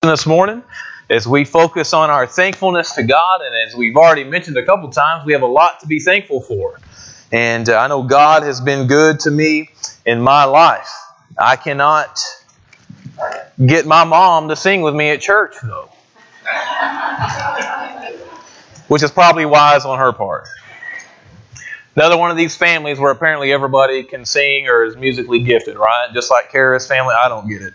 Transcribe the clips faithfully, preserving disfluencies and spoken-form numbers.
This morning as we focus on our thankfulness to God, and as we've already mentioned a couple times, we have a lot to be thankful for. And uh, I know God has been good to me in my life. I cannot get my mom to sing with me at church, though, which is probably wise on her part. Another one of these families where apparently everybody can sing or is musically gifted, right? Just like Kara's family, I don't get it.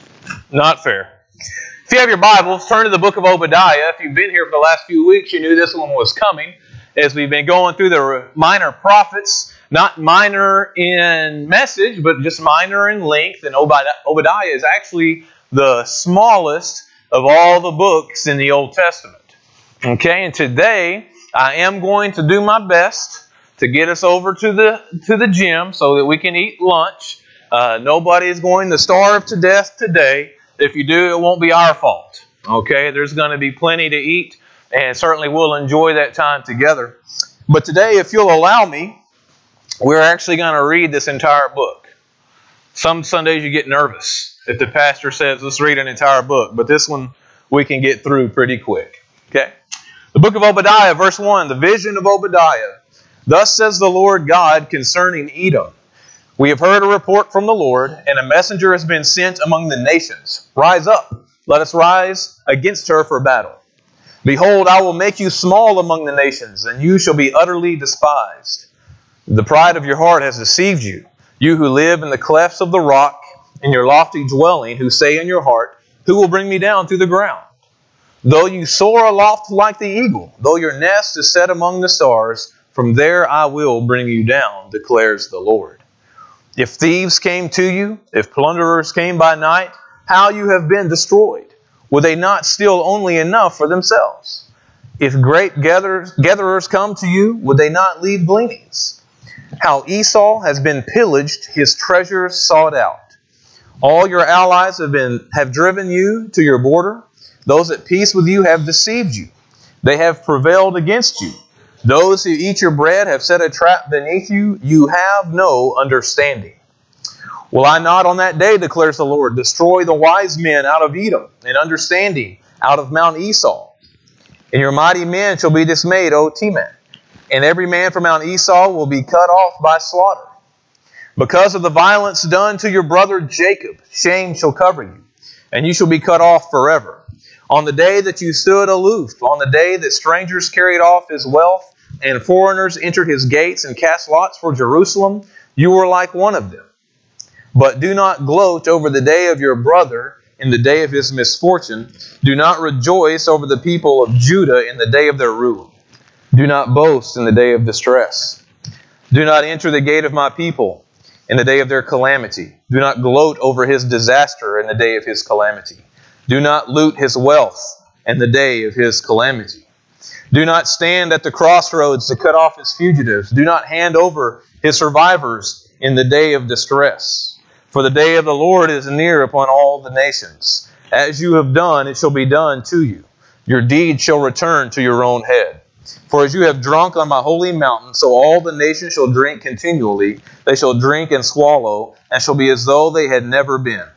Not fair. If you have your Bibles, turn to the book of Obadiah. If you've been here for the last few weeks, you knew this one was coming. As we've been going through the minor prophets, not minor in message, but just minor in length. And Obadiah is actually the smallest of all the books in the Old Testament. Okay, and today I am going to do my best to get us over to the to the gym so that we can eat lunch. Uh, nobody is going to starve to death today. If you do, it won't be our fault. Okay, there's going to be plenty to eat, and certainly we'll enjoy that time together. But today, if you'll allow me, we're actually going to read this entire book. Some Sundays you get nervous if the pastor says, let's read an entire book. But this one we can get through pretty quick. Okay? The book of Obadiah, verse one, the vision of Obadiah. Thus says the Lord God concerning Edom. We have heard a report from the Lord, and a messenger has been sent among the nations. Rise up, let us rise against her for battle. Behold, I will make you small among the nations, and you shall be utterly despised. The pride of your heart has deceived you, you who live in the clefts of the rock, in your lofty dwelling, who say in your heart, who will bring me down to the ground? Though you soar aloft like the eagle, though your nest is set among the stars, from there I will bring you down, declares the Lord. If thieves came to you, if plunderers came by night, how you have been destroyed. Would they not steal only enough for themselves? If great gatherers, gatherers come to you, would they not leave gleanings? How Esau has been pillaged, his treasures sought out. All your allies have been have driven you to your border. Those at peace with you have deceived you. They have prevailed against you. Those who eat your bread have set a trap beneath you. You have no understanding. Will I not on that day, declares the Lord, destroy the wise men out of Edom, and understanding out of Mount Esau? And your mighty men shall be dismayed, O Teman, and every man from Mount Esau will be cut off by slaughter. Because of the violence done to your brother Jacob, shame shall cover you, and you shall be cut off forever. On the day that you stood aloof, on the day that strangers carried off his wealth, and foreigners entered his gates and cast lots for Jerusalem, you were like one of them. But do not gloat over the day of your brother in the day of his misfortune. Do not rejoice over the people of Judah in the day of their ruin. Do not boast in the day of distress. Do not enter the gate of my people in the day of their calamity. Do not gloat over his disaster in the day of his calamity. Do not loot his wealth in the day of his calamity. Do not stand at the crossroads to cut off his fugitives. Do not hand over his survivors in the day of distress. For the day of the Lord is near upon all the nations. As you have done, it shall be done to you. Your deed shall return to your own head. For as you have drunk on my holy mountain, so all the nations shall drink continually. They shall drink and swallow, and shall be as though they had never been.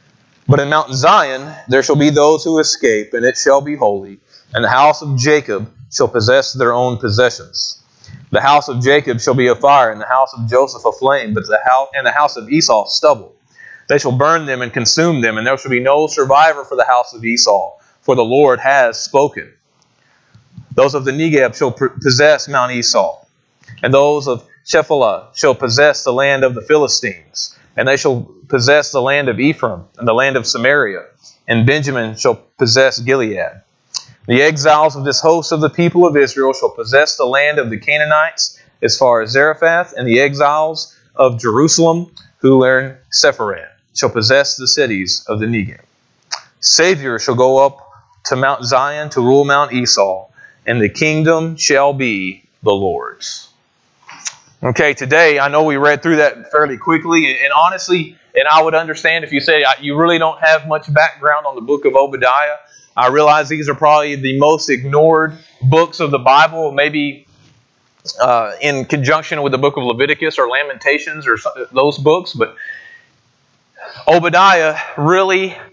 But in Mount Zion there shall be those who escape, and it shall be holy. And the house of Jacob shall possess their own possessions. The house of Jacob shall be a fire, and the house of Joseph a flame, but the house and the house of Esau stubble. They shall burn them and consume them, and there shall be no survivor for the house of Esau, for the Lord has spoken. Those of the Negeb shall possess Mount Esau, and those of Shephelah shall possess the land of the Philistines, and they shall possess the land of Ephraim and the land of Samaria, and Benjamin shall possess Gilead. The exiles of this host of the people of Israel shall possess the land of the Canaanites as far as Zarephath, and the exiles of Jerusalem who are in Sepharad shall possess the cities of the Negeb. Savior shall go up to Mount Zion to rule Mount Esau, and the kingdom shall be the Lord's. Okay, today, I know we read through that fairly quickly, and honestly, and I would understand if you say you really don't have much background on the book of Obadiah. I realize these are probably the most ignored books of the Bible, maybe uh, in conjunction with the book of Leviticus or Lamentations or those books. But Obadiah really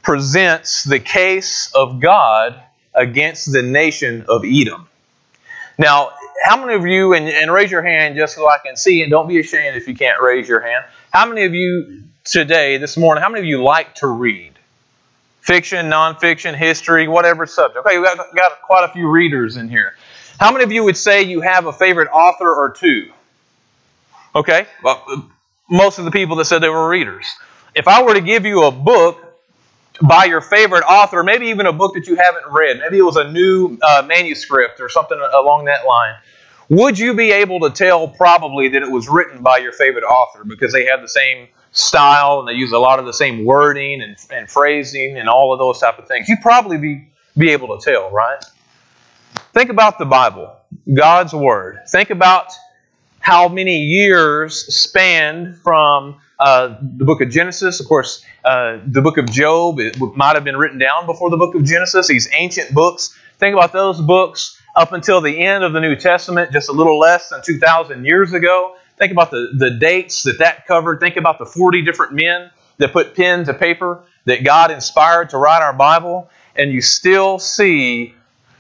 presents the case of God against the nation of Edom. Now, how many of you, and, and raise your hand just so I can see, and don't be ashamed if you can't raise your hand. How many of you today, this morning, how many of you like to read? Fiction, nonfiction, history, whatever subject. Okay, we've got, got quite a few readers in here. How many of you would say you have a favorite author or two? Okay, well, most of the people that said they were readers. If I were to give you a book by your favorite author, maybe even a book that you haven't read, maybe it was a new uh, manuscript or something along that line, would you be able to tell probably that it was written by your favorite author because they have the same style and they use a lot of the same wording and, and phrasing and all of those type of things? You'd probably be, be able to tell, right? Think about the Bible, God's Word. Think about how many years spanned from uh, the book of Genesis. Of course, uh, the book of Job, it might have been written down before the book of Genesis, these ancient books. Think about those books up until the end of the New Testament, just a little less than two thousand years ago. Think about the, the dates that that covered. Think about the forty different men that put pen to paper that God inspired to write our Bible. And you still see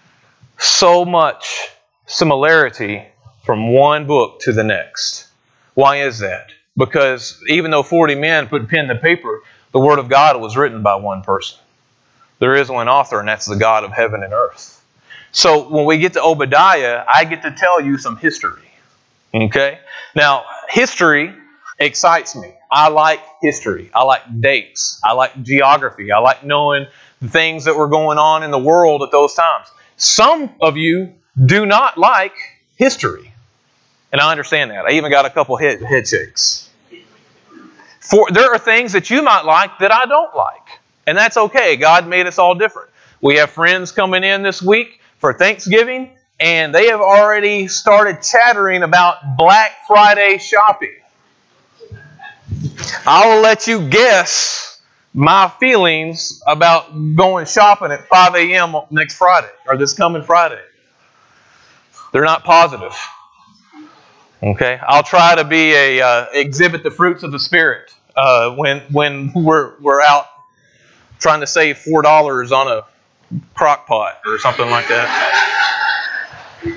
so much similarity from one book to the next. Why is that? Because even though forty men put pen to paper, the Word of God was written by one person. There is one author, and that's the God of heaven and earth. So when we get to Obadiah, I get to tell you some history. Okay? Now, history excites me. I like history. I like dates. I like geography. I like knowing the things that were going on in the world at those times. Some of you do not like history. And I understand that. I even got a couple head, head shakes. For, there are things that you might like that I don't like. And that's okay. God made us all different. We have friends coming in this week for Thanksgiving, and they have already started chattering about Black Friday shopping. I will let you guess my feelings about going shopping at five a.m. next Friday, or this coming Friday. They're not positive. Okay, I'll try to be a uh, exhibit the fruits of the Spirit uh, when when we're we're out trying to save four dollars on a crock pot or something like that.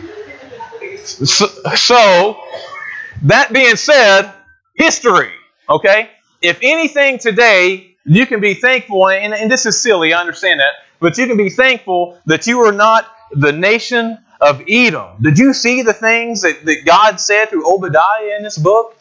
So, so that being said, history. Okay, if anything today, you can be thankful, and, and this is silly, I understand that, but you can be thankful that you are not the nation of Edom. Did you see the things that, that God said through Obadiah in this book?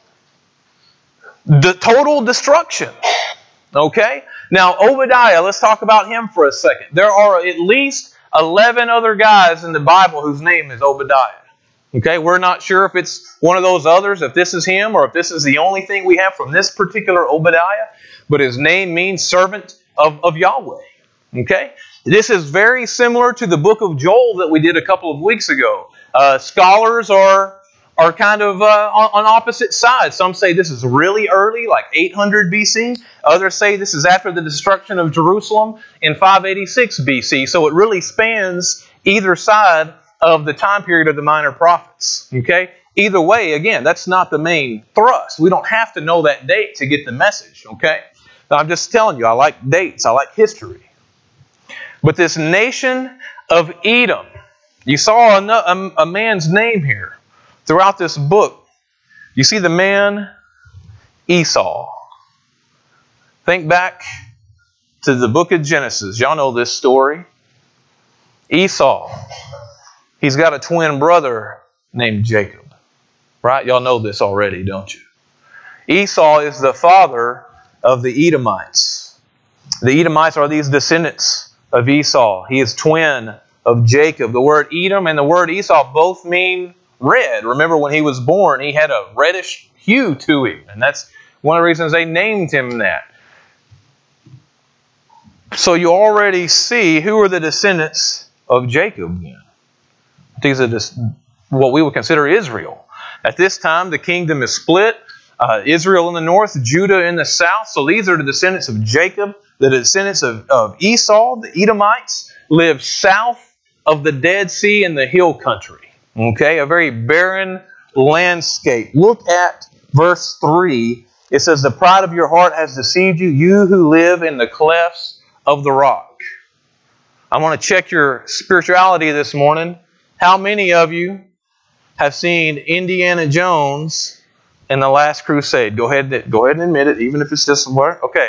The total destruction. Okay? Now, Obadiah, let's talk about him for a second. There are at least eleven other guys in the Bible whose name is Obadiah. Okay? We're not sure if it's one of those others, if this is him, or if this is the only thing we have from this particular Obadiah. But his name means servant of, of Yahweh. Okay? This is very similar to the book of Joel that we did a couple of weeks ago. Uh, scholars are, are kind of uh, on, on opposite sides. Some say this is really early, like eight hundred B C. Others say this is after the destruction of Jerusalem in five eighty-six B C. So it really spans either side of the time period of the minor prophets. Okay? Either way, again, that's not the main thrust. We don't have to know that date to get the message. Okay? I'm just telling you, I like dates. I like history. But this nation of Edom, you saw a, a, a man's name here throughout this book. You see the man Esau. Think back to the book of Genesis. Y'all know this story. Esau, he's got a twin brother named Jacob. Right? Y'all know this already, don't you? Esau is the father of the Edomites. The Edomites are these descendants of Esau. He is twin of Jacob. The word Edom and the word Esau both mean red. Remember when he was born, he had a reddish hue to him. And that's one of the reasons they named him that. So you already see who are the descendants of Jacob then. These are just what we would consider Israel. At this time, the kingdom is split. Uh, Israel in the north, Judah in the south. So these are the descendants of Jacob. The descendants of, of Esau, the Edomites, live south of the Dead Sea in the hill country. Okay, a very barren landscape. Look at verse three. It says, "The pride of your heart has deceived you, you who live in the clefts of the rock. I want to check your spirituality this morning. How many of you have seen Indiana Jones in The Last Crusade? Go ahead and, go ahead and admit it, even if it's just a word. Okay.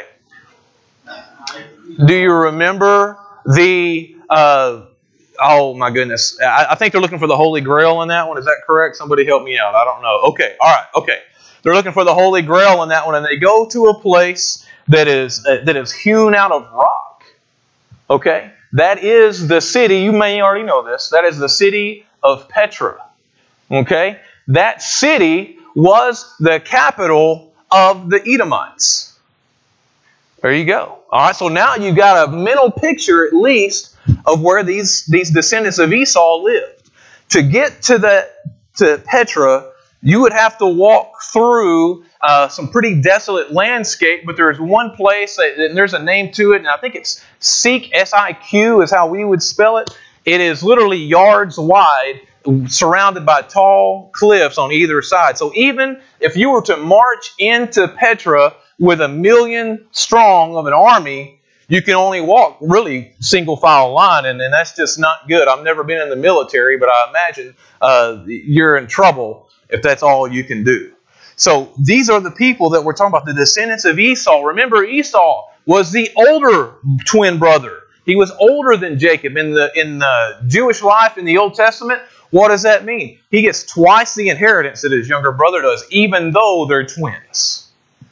Do you remember the... Uh, oh my goodness. I, I think they're looking for the Holy Grail in that one. Is that correct? Somebody help me out. I don't know. Okay. All right. Okay. They're looking for the Holy Grail in that one, and they go to a place that is uh, that is hewn out of rock. Okay? That is the city. You may already know this. That is the city of Petra. Okay? That city was the capital of the Edomites. There you go. All right, so now you've got a mental picture, at least, of where these, these descendants of Esau lived. To get to the to Petra, you would have to walk through uh, some pretty desolate landscape, but there's one place, that, and there's a name to it, and I think it's Siq, S I Q is how we would spell it. It is literally yards wide, surrounded by tall cliffs on either side. So even if you were to march into Petra with a million strong of an army, you can only walk really single file line, and, and that's just not good. I've never been in the military, but I imagine uh, you're in trouble if that's all you can do. So these are the people that we're talking about, the descendants of Esau. Remember, Esau was the older twin brother. He was older than Jacob. In the, in the Jewish life in the Old Testament, what does that mean? He gets twice the inheritance that his younger brother does, even though they're twins.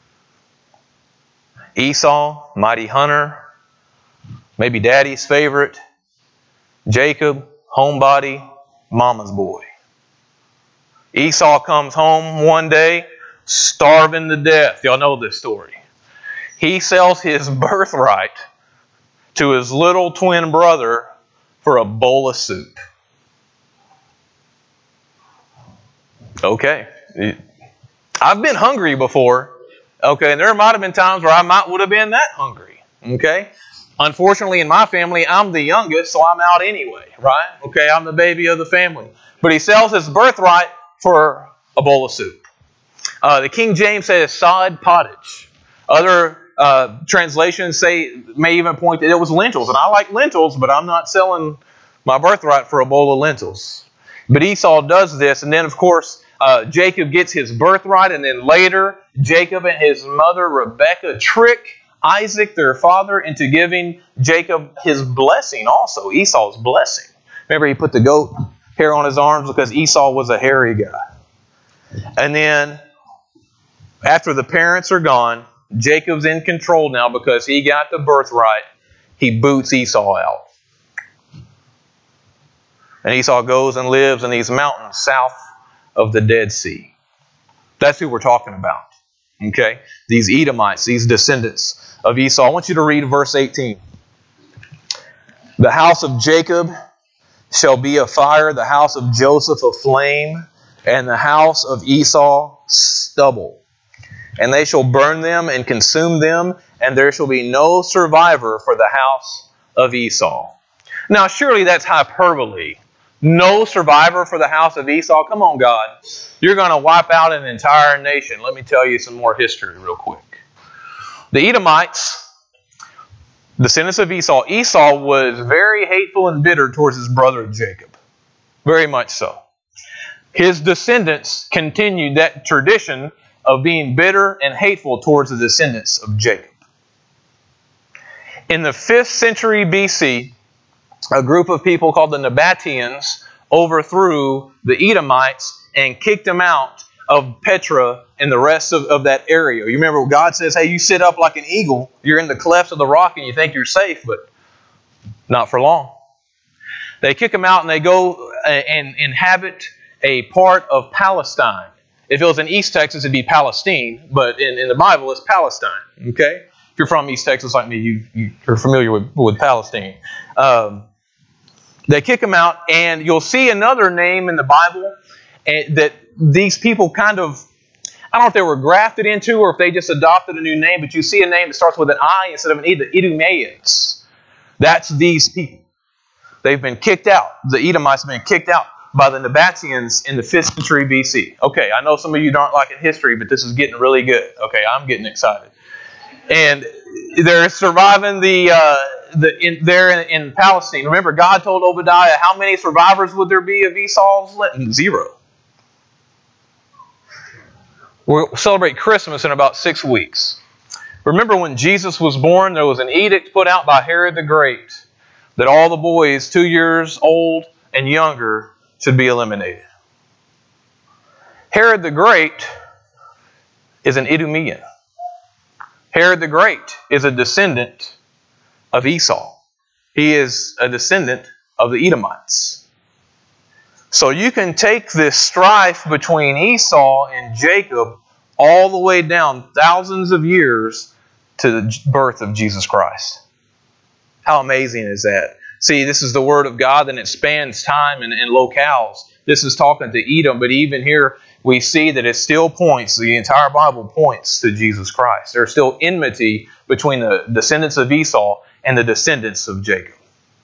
Esau, mighty hunter, maybe daddy's favorite. Jacob, homebody, mama's boy. Esau comes home one day, starving to death. Y'all know this story. He sells his birthright to his little twin brother for a bowl of soup. Okay. I've been hungry before. Okay, and there might have been times where I might would have been that hungry. Okay? Unfortunately, in my family, I'm the youngest, so I'm out anyway, right? Okay, I'm the baby of the family. But he sells his birthright for a bowl of soup. Uh, the King James says sod pottage. Other uh, translations say may even point that it was lentils. And I like lentils, but I'm not selling my birthright for a bowl of lentils. But Esau does this, and then of course uh, Jacob gets his birthright, and then later Jacob and his mother Rebekah trick Isaac, their father, into giving Jacob his blessing also, Esau's blessing. Remember, he put the goat hair on his arms because Esau was a hairy guy. And then, after the parents are gone, Jacob's in control now because he got the birthright. He boots Esau out. And Esau goes and lives in these mountains south of the Dead Sea. That's who we're talking about. Okay? These Edomites, these descendants of Esau. I want you to read verse eighteen. The house of Jacob shall be a fire, the house of Joseph a flame, and the house of Esau stubble. And they shall burn them and consume them, and there shall be no survivor for the house of Esau. Now, surely that's hyperbole. No survivor for the house of Esau? Come on, God. You're going to wipe out an entire nation. Let me tell you some more history real quick. The Edomites, descendants of Esau, Esau was very hateful and bitter towards his brother Jacob. Very much so. His descendants continued that tradition of being bitter and hateful towards the descendants of Jacob. In the fifth century B C, a group of people called the Nabateans overthrew the Edomites and kicked them out of Petra and the rest of, of that area. You remember God says, hey, you sit up like an eagle. You're in the clefts of the rock and you think you're safe, but not for long. They kick them out and they go and inhabit a part of Palestine. If it was in East Texas, it'd be Palestine, but in, in the Bible, it's Palestine. Okay? If you're from East Texas like me, you, you're familiar with, with Palestine. Um, they kick them out, and you'll see another name in the Bible that these people kind of, I don't know if they were grafted into or if they just adopted a new name, but you see a name that starts with an I instead of an E, the Idumeans. That's these people. They've been kicked out. The Edomites have been kicked out by the Nabateans in the fifth century B C. Okay, I know some of you aren't liking history, but this is getting really good. Okay, I'm getting excited. And they're surviving the uh, the in, there in, in Palestine. Remember, God told Obadiah how many survivors would there be of Esau's land? Zero. We'll celebrate Christmas in about six weeks. Remember when Jesus was born, there was an edict put out by Herod the Great that all the boys two years old and younger should be eliminated. Herod the Great is an Idumean. Herod the Great is a descendant of Esau. He is a descendant of the Edomites. So you can take this strife between Esau and Jacob all the way down thousands of years to the birth of Jesus Christ. How amazing is that? See, this is the Word of God, and it spans time and, and locales. This is talking to Edom, but even here we see that it still points, the entire Bible points to Jesus Christ. There's still enmity between the descendants of Esau and the descendants of Jacob.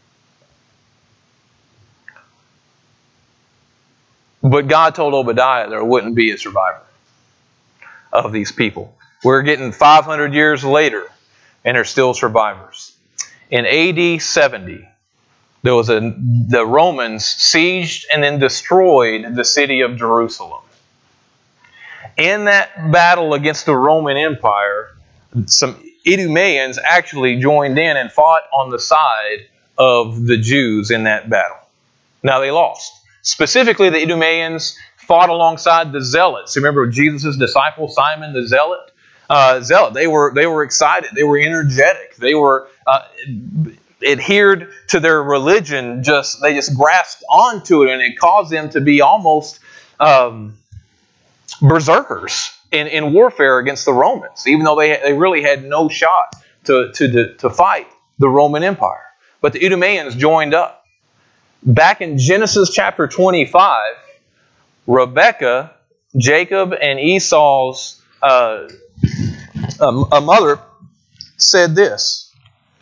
But God told Obadiah there wouldn't be a survivor of these people. We're getting five hundred years later, and there's still survivors. In A D seventy, there was a the Romans sieged and then destroyed the city of Jerusalem. In that battle against the Roman Empire, some Idumeans actually joined in and fought on the side of the Jews in that battle. Now they lost. Specifically, the Idumeans fought alongside the Zealots. Remember Jesus' disciple Simon the Zealot? Uh, Zealot. They were they were excited. They were energetic. They were uh, adhered to their religion. Just they just grasped onto it, and it caused them to be almost um, berserkers in, in warfare against the Romans, even though they they really had no shot to to to fight the Roman Empire. But the Idumeans joined up. Back in Genesis chapter twenty-five, Rebekah, Jacob and Esau's uh, um, a mother, said this: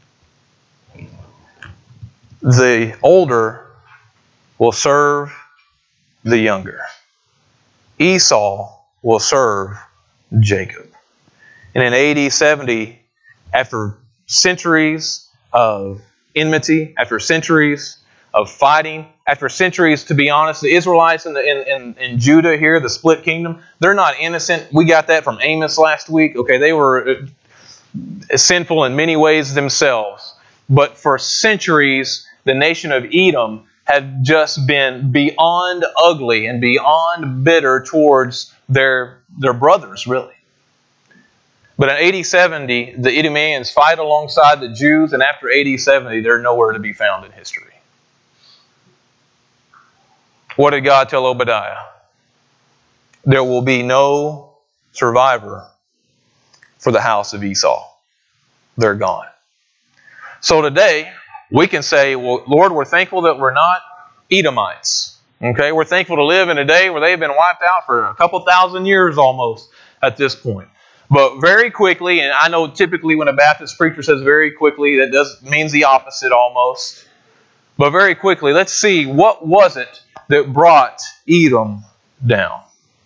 the older will serve the younger. Esau will serve Jacob. And in A D seventy, after centuries of enmity, after centuries of fighting, after centuries, to be honest, the Israelites in, the, in, in, in Judah here, the split kingdom, they're not innocent. We got that from Amos last week. Okay, they were sinful in many ways themselves. But for centuries, the nation of Edom had just been beyond ugly and beyond bitter towards their, their brothers, really. But in A D seventy, the Idumeans fight alongside the Jews, and after A D seventy, they're nowhere to be found in history. What did God tell Obadiah? There will be no survivor for the house of Esau. They're gone. So today, we can say, well, Lord, we're thankful that we're not Edomites. Okay, we're thankful to live in a day where they've been wiped out for a couple thousand years almost at this point. But very quickly, and I know typically when a Baptist preacher says very quickly, that does means the opposite almost. But very quickly, let's see, what was it that brought Edom down?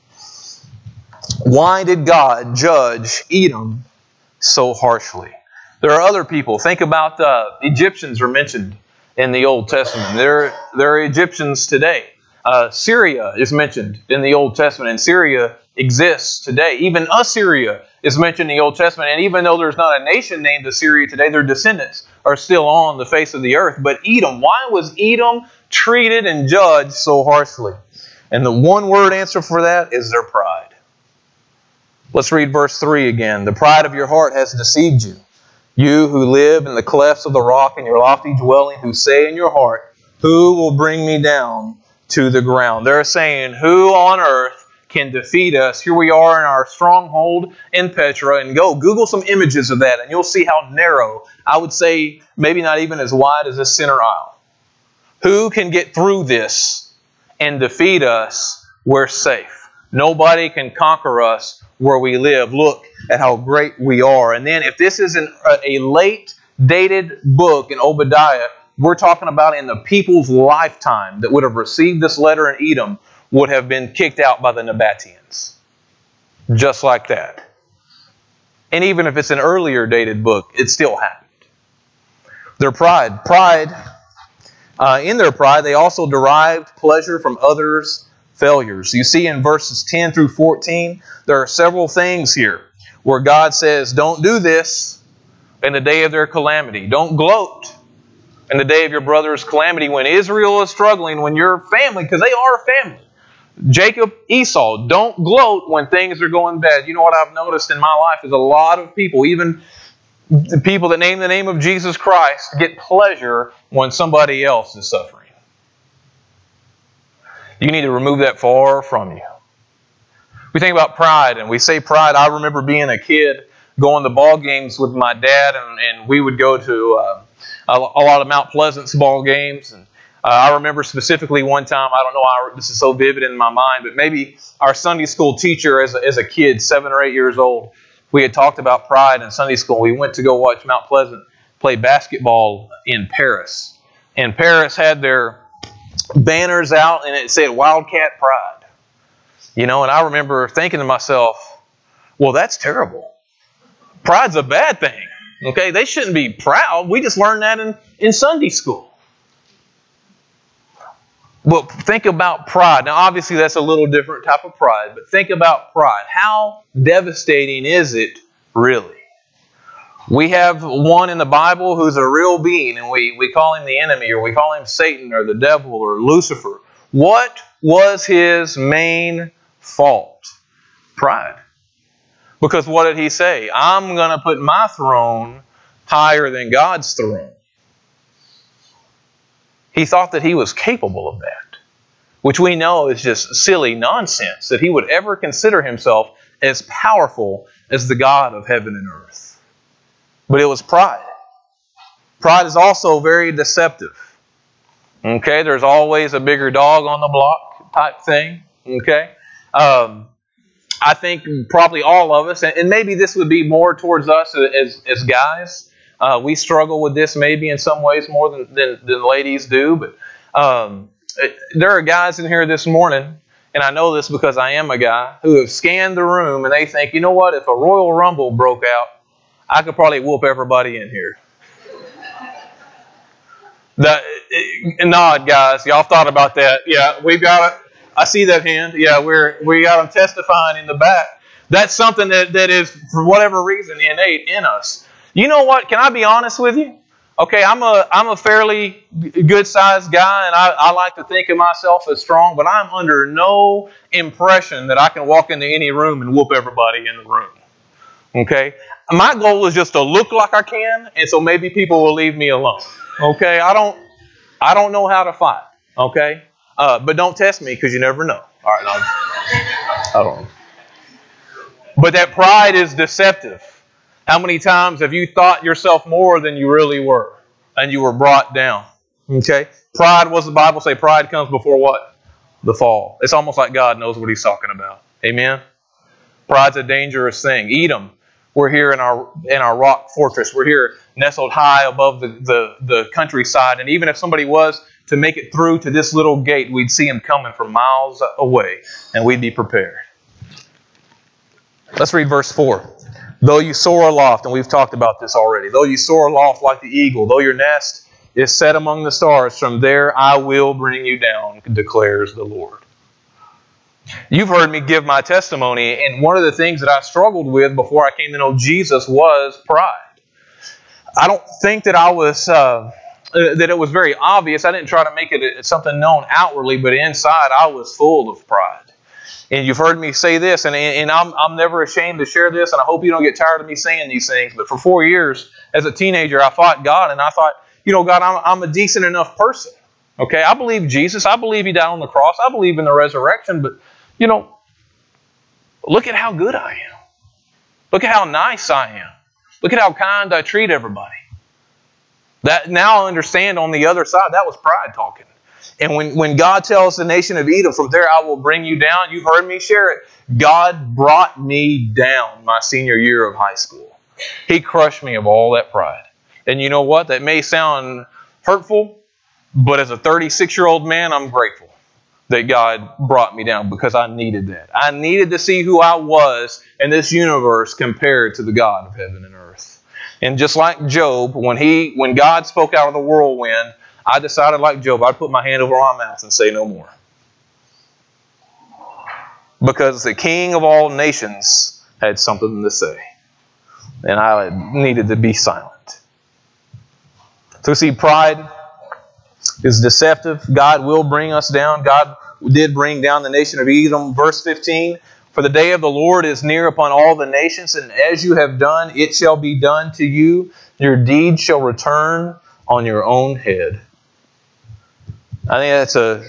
Why did God judge Edom so harshly? There are other people. Think about the uh, Egyptians are mentioned in the Old Testament. There, there are Egyptians today. Uh, Syria is mentioned in the Old Testament, and Syria exists today. Even Assyria is mentioned in the Old Testament, and even though there's not a nation named Assyria today, their descendants are still on the face of the earth. But Edom, why was Edom treated and judged so harshly? And the one word answer for that is their pride. Let's read verse three again. The pride of your heart has deceived you. You who live in the clefts of the rock in your lofty dwelling, who say in your heart, who will bring me down to the ground? They're saying, who on earth can defeat us? Here we are in our stronghold in Petra, and go Google some images of that and you'll see how narrow, I would say maybe not even as wide as this center aisle. Who can get through this and defeat us? We're safe. Nobody can conquer us where we live. Look at how great we are. And then if this is an, a late dated book in Obadiah, we're talking about in the people's lifetime that would have received this letter in Edom would have been kicked out by the Nabateans. Just like that. And even if it's an earlier dated book, it still happened. Their pride. Pride, uh, in their pride, they also derived pleasure from others' failures. You see in verses ten through fourteen, there are several things here where God says, don't do this in the day of their calamity. Don't gloat in the day of your brother's calamity. When Israel is struggling, when your family, because they are a family, Jacob, Esau, don't gloat when things are going bad. You know what I've noticed in my life is a lot of people, even the people that name the name of Jesus Christ, get pleasure when somebody else is suffering. You need to remove that far from you. We think about pride, and we say pride. I remember being a kid going to ball games with my dad, and, and we would go to uh, a, a lot of Mount Pleasant's ball games. And uh, I remember specifically one time, I don't know how this is so vivid in my mind, but maybe our Sunday school teacher as a, as a kid, seven or eight years old, we had talked about pride in Sunday school. We went to go watch Mount Pleasant play basketball in Paris. And Paris had their banners out, and it said Wildcat Pride. You know, and I remember thinking to myself, well, that's terrible. Pride's a bad thing. Okay, they shouldn't be proud. We just learned that in, in Sunday school. Well, think about pride. Now, obviously, that's a little different type of pride, but think about pride. How devastating is it, really? We have one in the Bible who's a real being, and we, we call him the enemy, or we call him Satan, or the devil, or Lucifer. What was his main fault? Pride. Because what did he say? I'm going to put my throne higher than God's throne. He thought that he was capable of that, which we know is just silly nonsense, that he would ever consider himself as powerful as the God of heaven and earth. But it was pride. Pride is also very deceptive. Okay, there's always a bigger dog on the block type thing. Okay, um, I think probably all of us, and maybe this would be more towards us as, as guys. Uh, we struggle with this maybe in some ways more than, than, than ladies do. But um, there are guys in here this morning, and I know this because I am a guy, who have scanned the room and they think, you know what, if a Royal Rumble broke out, I could probably whoop everybody in here. The, nod, guys. Y'all thought about that. Yeah, we've got it. I see that hand. Yeah, we're we got them testifying in the back. That's something that, that is, for whatever reason, innate in us. You know what? Can I be honest with you? Okay, I'm a I'm a fairly good-sized guy, and I, I like to think of myself as strong, but I'm under no impression that I can walk into any room and whoop everybody in the room. Okay? My goal is just to look like I can, and so maybe people will leave me alone. Okay? I don't I don't know how to fight. Okay? Uh, but don't test me, because you never know. All right, I'll, I don't know. But that pride is deceptive. How many times have you thought yourself more than you really were, and you were brought down? Okay? Pride, what's the Bible say? Pride comes before what? The fall. It's almost like God knows what He's talking about. Amen? Pride's a dangerous thing. Edom, we're here in our in our rock fortress. We're here nestled high above the, the, the countryside, and even if somebody was to make it through to this little gate, we'd see him coming from miles away, and we'd be prepared. Let's read verse four. Though you soar aloft, and we've talked about this already, though you soar aloft like the eagle, though your nest is set among the stars, from there I will bring you down, declares the Lord. You've heard me give my testimony, and one of the things that I struggled with before I came to know Jesus was pride. I don't think that I was uh, that it was very obvious. I didn't try to make it something known outwardly, but inside I was full of pride. And you've heard me say this, and, and I'm, I'm never ashamed to share this, and I hope you don't get tired of me saying these things. But for four years, as a teenager, I fought God, and I thought, you know, God, I'm, I'm a decent enough person. Okay, I believe Jesus. I believe He died on the cross. I believe in the resurrection. But, you know, look at how good I am. Look at how nice I am. Look at how kind I treat everybody. That now I understand on the other side, that was pride talking. And when, when God tells the nation of Edom, from there I will bring you down, you've heard me share it. God brought me down my senior year of high school. He crushed me of all that pride. And you know what? That may sound hurtful, but as a thirty-six-year-old man, I'm grateful that God brought me down, because I needed that. I needed to see who I was in this universe compared to the God of heaven and earth. And just like Job, when he, when God spoke out of the whirlwind, I decided, like Job, I'd put my hand over my mouth and say no more. Because the King of all nations had something to say. And I needed to be silent. So see, pride is deceptive. God will bring us down. God did bring down the nation of Edom. Verse fifteen, for the day of the Lord is near upon all the nations, and as you have done, it shall be done to you. Your deed shall return on your own head. I think that's a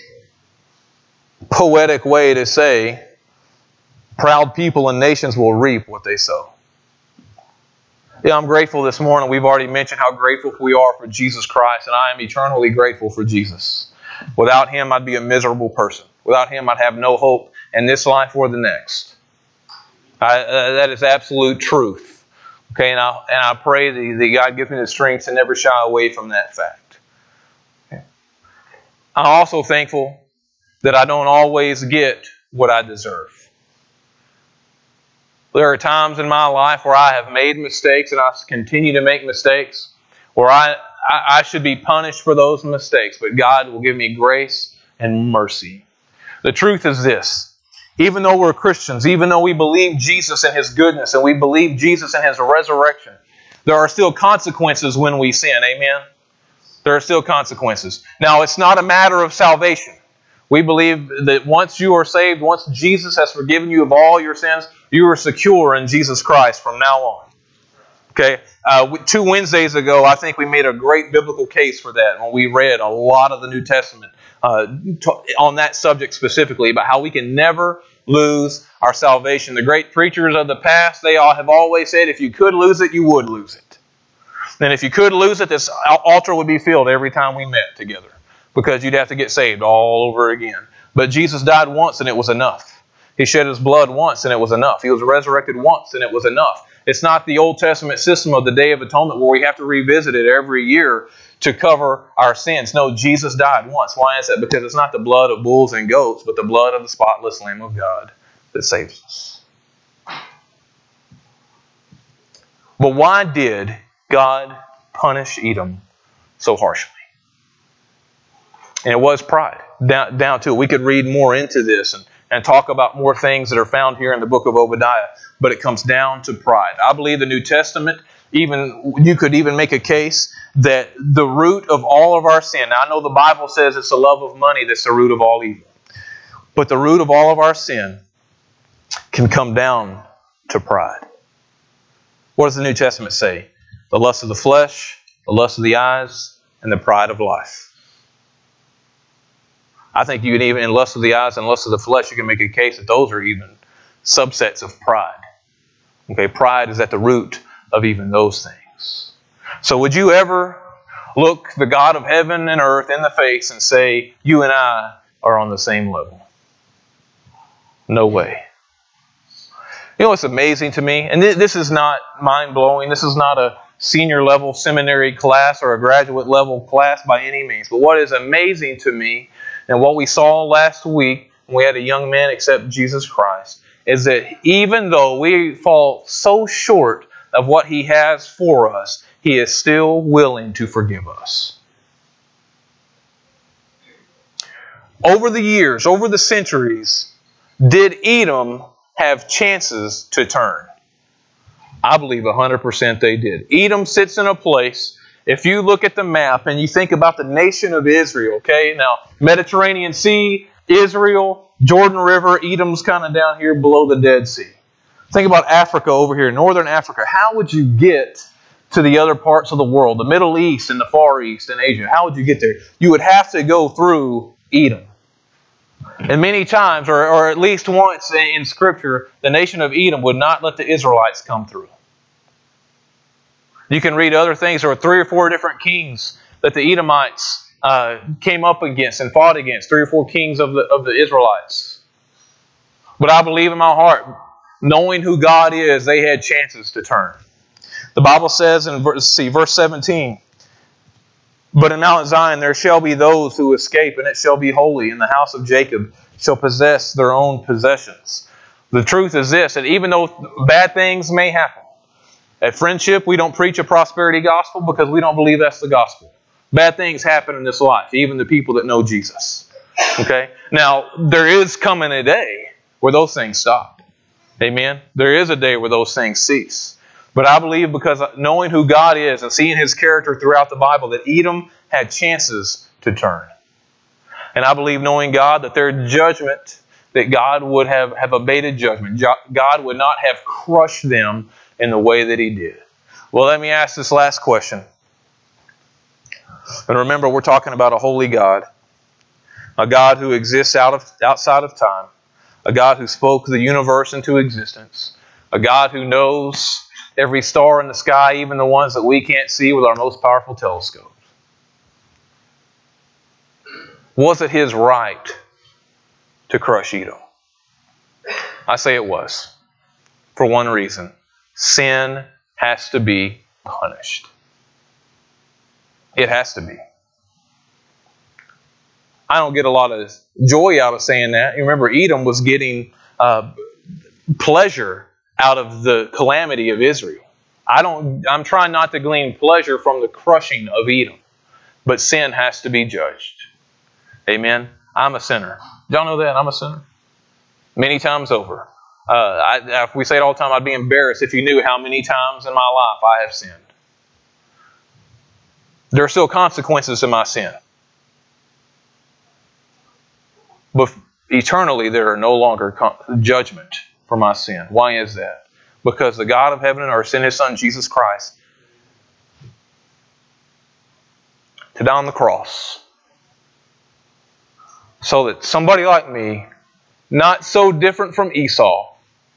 poetic way to say, proud people and nations will reap what they sow. Yeah, I'm grateful this morning. We've already mentioned how grateful we are for Jesus Christ, and I am eternally grateful for Jesus. Without Him, I'd be a miserable person. Without Him, I'd have no hope in this life or the next. I, uh, that is absolute truth. Okay, and I, and I pray that, that God gives me the strength to never shy away from that fact. Okay. I'm also thankful that I don't always get what I deserve. There are times in my life where I have made mistakes and I continue to make mistakes, where I, I, I should be punished for those mistakes, but God will give me grace and mercy. The truth is this: even though we're Christians, even though we believe Jesus and His goodness and we believe Jesus and His resurrection, there are still consequences when we sin. Amen? There are still consequences. Now, it's not a matter of salvation. We believe that once you are saved, once Jesus has forgiven you of all your sins, you are secure in Jesus Christ from now on. Okay, uh, two Wednesdays ago, I think we made a great biblical case for that when we read a lot of the New Testament uh, to, on that subject specifically, about how we can never lose our salvation. The great preachers of the past, they all have always said, if you could lose it, you would lose it. And if you could lose it, this altar would be filled every time we met together, because you'd have to get saved all over again. But Jesus died once and it was enough. He shed His blood once and it was enough. He was resurrected once and it was enough. It's not the Old Testament system of the Day of Atonement where we have to revisit it every year to cover our sins. No, Jesus died once. Why is that? Because it's not the blood of bulls and goats, but the blood of the spotless Lamb of God that saves us. But why did God punish Edom so harshly? And it was pride. Down, down to it. We could read more into this and, and talk about more things that are found here in the book of Obadiah. But it comes down to pride. I believe the New Testament, even you could even make a case that the root of all of our sin. Now, I know the Bible says it's the love of money that's the root of all evil. But the root of all of our sin can come down to pride. What does the New Testament say? The lust of the flesh, the lust of the eyes, and the pride of life. I think you can even, in lust of the eyes and lust of the flesh, you can make a case that those are even subsets of pride. Okay, pride is at the root of even those things. So would you ever look the God of heaven and earth in the face and say, you and I are on the same level? No way. You know what's amazing to me? And this is not mind-blowing. This is not a senior level seminary class or a graduate level class by any means. But what is amazing to me, and what we saw last week when we had a young man accept Jesus Christ, is that even though we fall so short of what He has for us, He is still willing to forgive us. Over the years, over the centuries, did Edom have chances to turn? I believe one hundred percent they did. Edom sits in a place, if you look at the map and you think about the nation of Israel, okay? Now, Mediterranean Sea, Israel, Jordan River, Edom's kind of down here below the Dead Sea. Think about Africa over here, Northern Africa. How would you get to the other parts of the world, the Middle East and the Far East and Asia? How would you get there? You would have to go through Edom. And many times, or, or at least once in Scripture, the nation of Edom would not let the Israelites come through. You can read other things. There were three or four different kings that the Edomites uh, came up against and fought against. Three or four kings of the, of the Israelites. But I believe in my heart, knowing who God is, they had chances to turn. The Bible says in verse, see, verse seventeen, But in Mount Zion there shall be those who escape, and it shall be holy, and the house of Jacob shall possess their own possessions. The truth is this, that even though bad things may happen, at Friendship we don't preach a prosperity gospel because we don't believe that's the gospel. Bad things happen in this life, even to people that know Jesus. Okay? Now, there is coming a day where those things stop. Amen? There is a day where those things cease. But I believe, because knowing who God is and seeing His character throughout the Bible, that Edom had chances to turn. And I believe, knowing God, that their judgment, that God would have, have abated judgment. God would not have crushed them in the way that He did. Well, let me ask this last question. And remember, we're talking about a holy God. A God who exists out of, outside of time. A God who spoke the universe into existence. A God who knows every star in the sky, even the ones that we can't see with our most powerful telescopes. Was it His right to crush Edom? I say it was. For one reason. Sin has to be punished. It has to be. I don't get a lot of joy out of saying that. You remember, Edom was getting uh, pleasure out of the calamity of Israel. I don't, I'm trying not to glean pleasure from the crushing of Edom. But sin has to be judged. Amen? I'm a sinner. Y'all know that? I'm a sinner. Many times over. Uh, I, if we say it all the time, I'd be embarrassed if you knew how many times in my life I have sinned. There are still consequences to my sin. But eternally, there are no longer judgment for my sin. Why is that? Because the God of heaven and earth sent His Son, Jesus Christ, to die on the cross, so that somebody like me, not so different from Esau,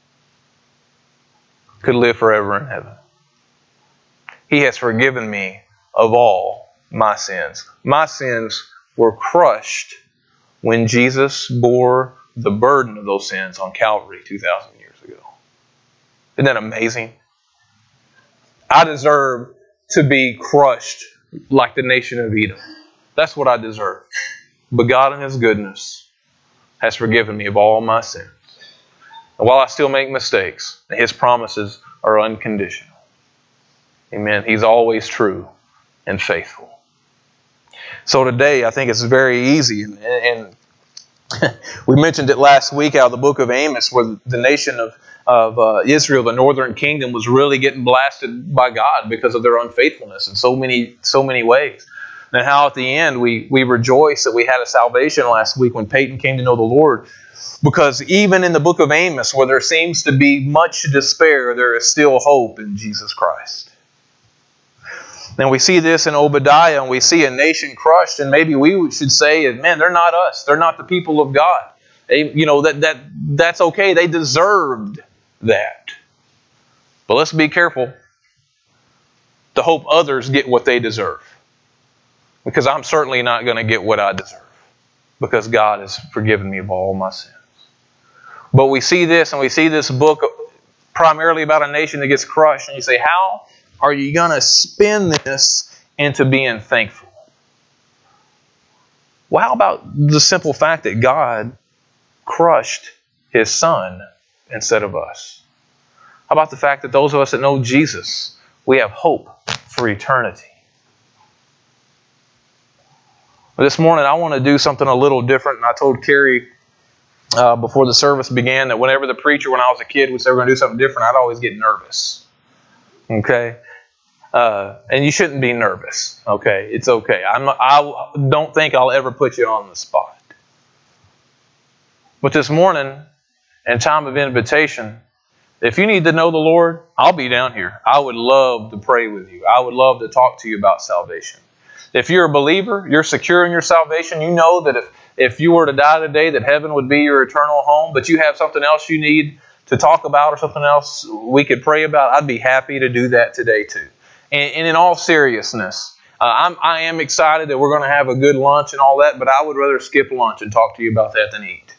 could live forever in heaven. He has forgiven me of all my sins. My sins were crushed when Jesus bore the burden of those sins on Calvary two thousand years ago. Isn't that amazing? I deserve to be crushed like the nation of Edom. That's what I deserve. But God in His goodness has forgiven me of all my sins. And while I still make mistakes, His promises are unconditional. Amen. He's always true and faithful. So today, I think it's very easy. And, and we mentioned it last week out of the book of Amos, where the nation of, of uh, Israel, the northern kingdom, was really getting blasted by God because of their unfaithfulness in so many, so many ways. And how at the end we, we rejoice that we had a salvation last week when Peyton came to know the Lord. Because even in the book of Amos, where there seems to be much despair, there is still hope in Jesus Christ. And we see this in Obadiah, and we see a nation crushed, and maybe we should say, man, they're not us. They're not the people of God. They, you know, that that that's okay. They deserved that. But let's be careful to hope others get what they deserve. Because I'm certainly not going to get what I deserve. Because God has forgiven me of all my sins. But we see this, and we see this book primarily about a nation that gets crushed. And you say, how are you going to spin this into being thankful? Well, how about the simple fact that God crushed His Son instead of us? How about the fact that those of us that know Jesus, we have hope for eternity? This morning, I want to do something a little different. And I told Carrie uh, before the service began that whenever the preacher, when I was a kid, would say we're going to do something different, I'd always get nervous. Okay? Uh, and you shouldn't be nervous. Okay? It's okay. I'm, I don't think I'll ever put you on the spot. But this morning, in time of invitation, if you need to know the Lord, I'll be down here. I would love to pray with you. I would love to talk to you about salvation. If you're a believer, you're secure in your salvation, you know that if, if you were to die today, that heaven would be your eternal home, but you have something else you need to talk about or something else we could pray about, I'd be happy to do that today too. And, and in all seriousness, uh, I'm, I am excited that we're going to have a good lunch and all that, but I would rather skip lunch and talk to you about that than eat.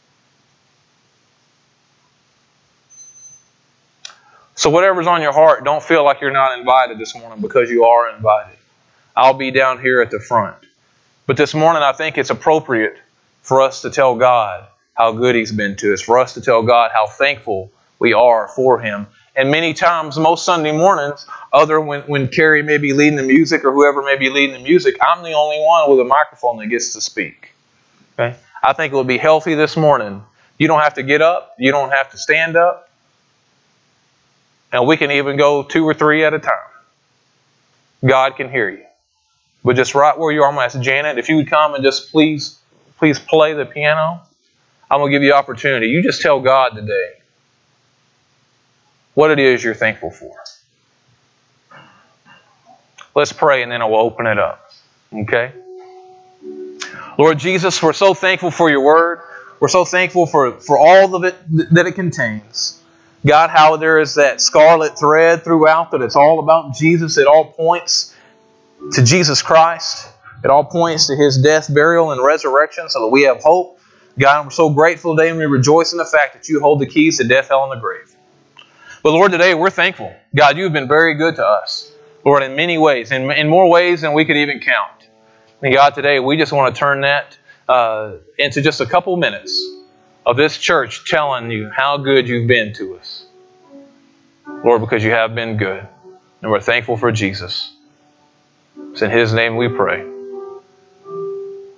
So whatever's on your heart, don't feel like you're not invited this morning, because you are invited. I'll be down here at the front. But this morning, I think it's appropriate for us to tell God how good He's been to us, for us to tell God how thankful we are for Him. And many times, most Sunday mornings, other when, when Carrie may be leading the music or whoever may be leading the music, I'm the only one with a microphone that gets to speak. Okay? I think it would be healthy this morning. You don't have to get up. You don't have to stand up. And we can even go two or three at a time. God can hear you. But just right where you are, I'm going to ask Janet, if you would come and just please, please play the piano. I'm going to give you opportunity. You just tell God today what it is you're thankful for. Let's pray and then I will open it up. Okay? Lord Jesus, we're so thankful for your word. We're so thankful for, for all of it that it contains. God, how there is that scarlet thread throughout that it's all about Jesus. It all points to Jesus Christ. It all points to His death, burial, and resurrection so that we have hope. God, we're so grateful today and we rejoice in the fact that you hold the keys to death, hell, and the grave. But Lord, today we're thankful. God, you've been very good to us. Lord, in many ways, in, in more ways than we could even count. And God, today we just want to turn that uh, into just a couple minutes of this church telling you how good you've been to us. Lord, because you have been good. And we're thankful for Jesus. It's in His name we pray.